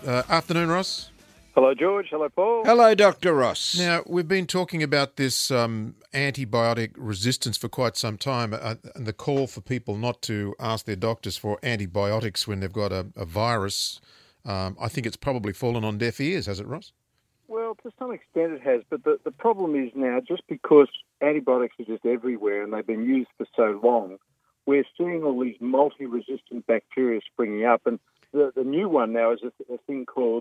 Afternoon, Ross. Hello, George. Hello, Paul. Hello, Dr. Ross. Now, we've been talking about this antibiotic resistance for quite some time, and the call for people not to ask their doctors for antibiotics when they've got a virus. I think it's probably fallen on deaf ears, has it, Ross? Well, to some extent it has, but the problem is now, just because antibiotics are just everywhere and they've been used for so long, we're seeing all these multi-resistant bacteria springing up. And the new one now is a thing called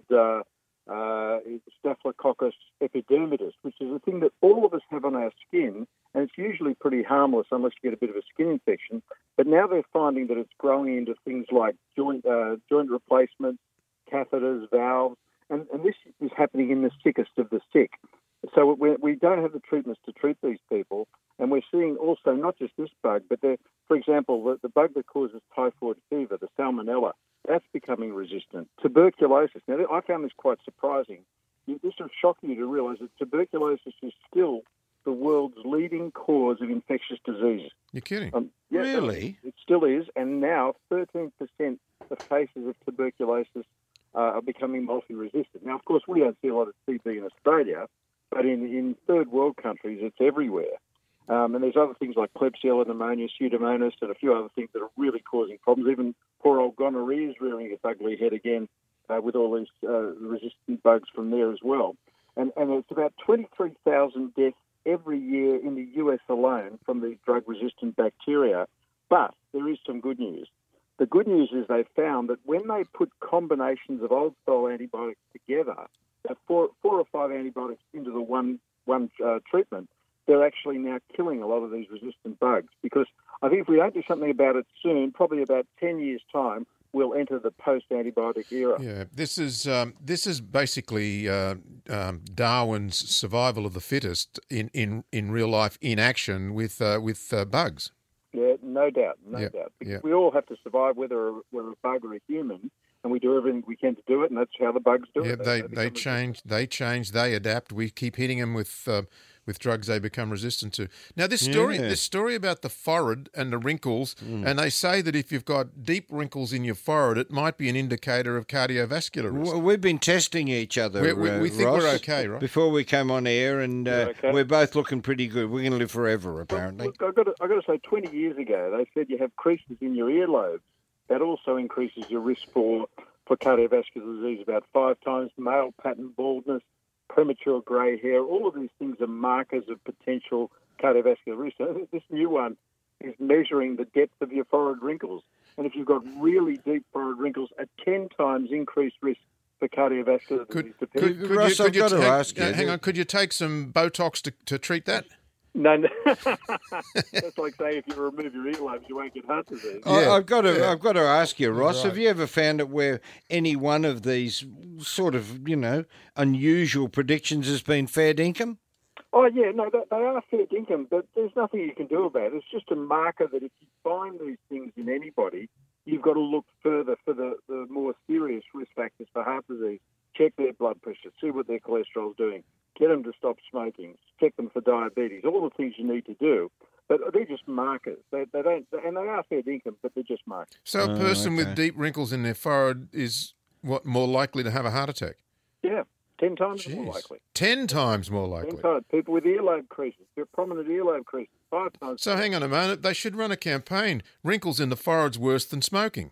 Staphylococcus epidermidis, which is a thing that all of us have on our skin, and it's usually pretty harmless unless you get a bit of a skin infection. But now they're finding that it's growing into things like joint replacement, catheters, valves, and this is happening in the sickest of the sick. So we don't have the treatments to treat these people, and we're seeing also not just this bug, but for example, the bug that causes typhoid fever, the Salmonella, that's becoming resistant. Tuberculosis. Now, I found this quite surprising. This will shock you to realise that tuberculosis is still the world's leading cause of infectious disease. You're kidding? Yeah, Really? It still is, and now 13% of cases of tuberculosis are becoming multi-resistant. Now, of course, we don't see a lot of TB in Australia, but in third world countries, it's everywhere. And there's other things like Klebsiella pneumonia, Pseudomonas, and a few other things that are really causing problems. Even poor old gonorrhea is rearing its ugly head again with all these resistant bugs from there as well. And it's about 23,000 deaths every year in the US alone from these drug-resistant bacteria. But there is some good news. The good news is they found that when they put combinations of old-style antibiotics together, four or five antibiotics into the one treatment, they're actually now killing a lot of these resistant bugs. Because I think if we don't do something about it soon, probably about 10 years' time, we'll enter the post-antibiotic era. Yeah, this is basically Darwin's survival of the fittest in real life in action with bugs. Yeah, no doubt, no doubt. Because we all have to survive, whether we're a bug or a human, and we do everything we can to do it, and that's how the bugs do it. They change, they adapt. We keep hitting them with drugs they become resistant to. Now, this story about the forehead and the wrinkles, and they say that if you've got deep wrinkles in your forehead, it might be an indicator of cardiovascular risk. Well, we've been testing each other, we think Ross, we're okay, right? Before we came on air, and we're both looking pretty good. We're going to live forever, apparently. Look, I've got to say, 20 years ago, they said you have creases in your earlobes. That also increases your risk for cardiovascular disease about 5 times, male pattern baldness, premature grey hair. All of these things are markers of potential cardiovascular risk. So this new one is measuring the depth of your forehead wrinkles. And if you've got really deep forehead wrinkles, a 10 times increased risk for cardiovascular disease. Ross, I've got to ask you. Hang on, could you take some Botox to treat that? No. That's like saying if you remove your earlobes, you won't get heart disease. I've got to ask you, Ross. Right. Have you ever found it where any one of these sort of unusual predictions has been fair dinkum? Oh yeah, no, they are fair dinkum, but there's nothing you can do about it. It's just a marker that if you find these things in anybody, you've got to look further for the more serious risk factors for heart disease. Check their blood pressure, see what their cholesterol's doing. Get them to stop smoking. Check them for diabetes. All the things you need to do, but they're just markers. They don't, and they are fair dinkum, but they're just markers. So a person with deep wrinkles in their forehead is more likely to have a heart attack? Yeah, 10 times more likely. 10 times more likely. 10 times. People with earlobe creases, prominent earlobe creases, 5 times. So hang on a moment. They should run a campaign. Wrinkles in the forehead's worse than smoking.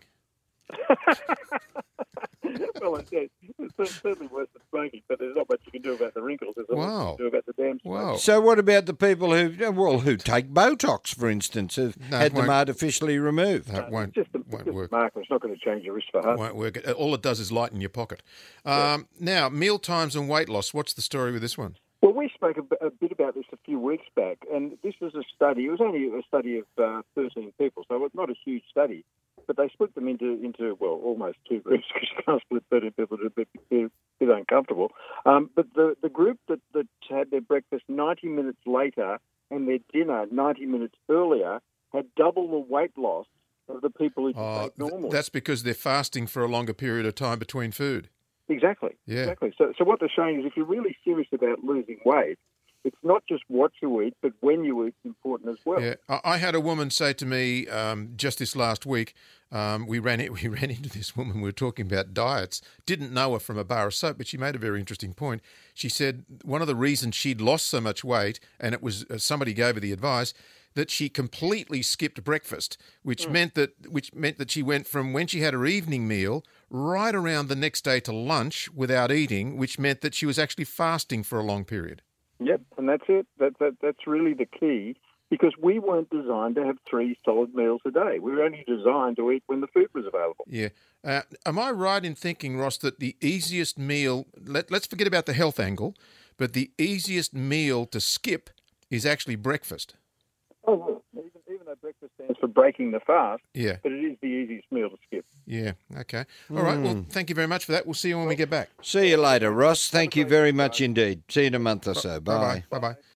Well, it's certainly worse than smoking, but there's not much you can do about the wrinkles. There's not much you can do about the damn smoke. Wow. So what about the people who take Botox, for instance, have had them artificially removed? That won't work. Marker. It's not going to change your risk for heart. It won't work. All it does is lighten your pocket. Now, meal times and weight loss. What's the story with this one? Well, we spoke a bit about this a few weeks back, and this was a study. It was only a study of 13 people, so it's not a huge study. But they split them into almost 2 groups, because you can't split 13 people. It's a bit uncomfortable. But the group that had their breakfast 90 minutes later and their dinner 90 minutes earlier had double the weight loss of the people who ate normally. That's because they're fasting for a longer period of time between food. Exactly. Yeah. Exactly. So what they're showing is if you're really serious about losing weight, it's not just what you eat, but when you eat is important as well. Yeah, I had a woman say to me just this last week. We ran into this woman. We were talking about diets. Didn't know her from a bar of soap, but she made a very interesting point. She said one of the reasons she'd lost so much weight, and it was somebody gave her the advice that she completely skipped breakfast, which meant that she went from when she had her evening meal right around the next day to lunch without eating, which meant that she was actually fasting for a long period. Yep, and that's it. That's really the key, because we weren't designed to have 3 solid meals a day. We were only designed to eat when the food was available. Yeah. Am I right in thinking, Ross, that the easiest meal, let's forget about the health angle, but the easiest meal to skip is actually breakfast? Oh, well, even though breakfast stands for breaking the fast, yeah, but it is the easiest meal to skip. Yeah, okay. All right, well, thank you very much for that. We'll see you when we get back. See you later, Ross. Thank you very much indeed. See you in a month or so. Bye. Bye-bye. Bye-bye.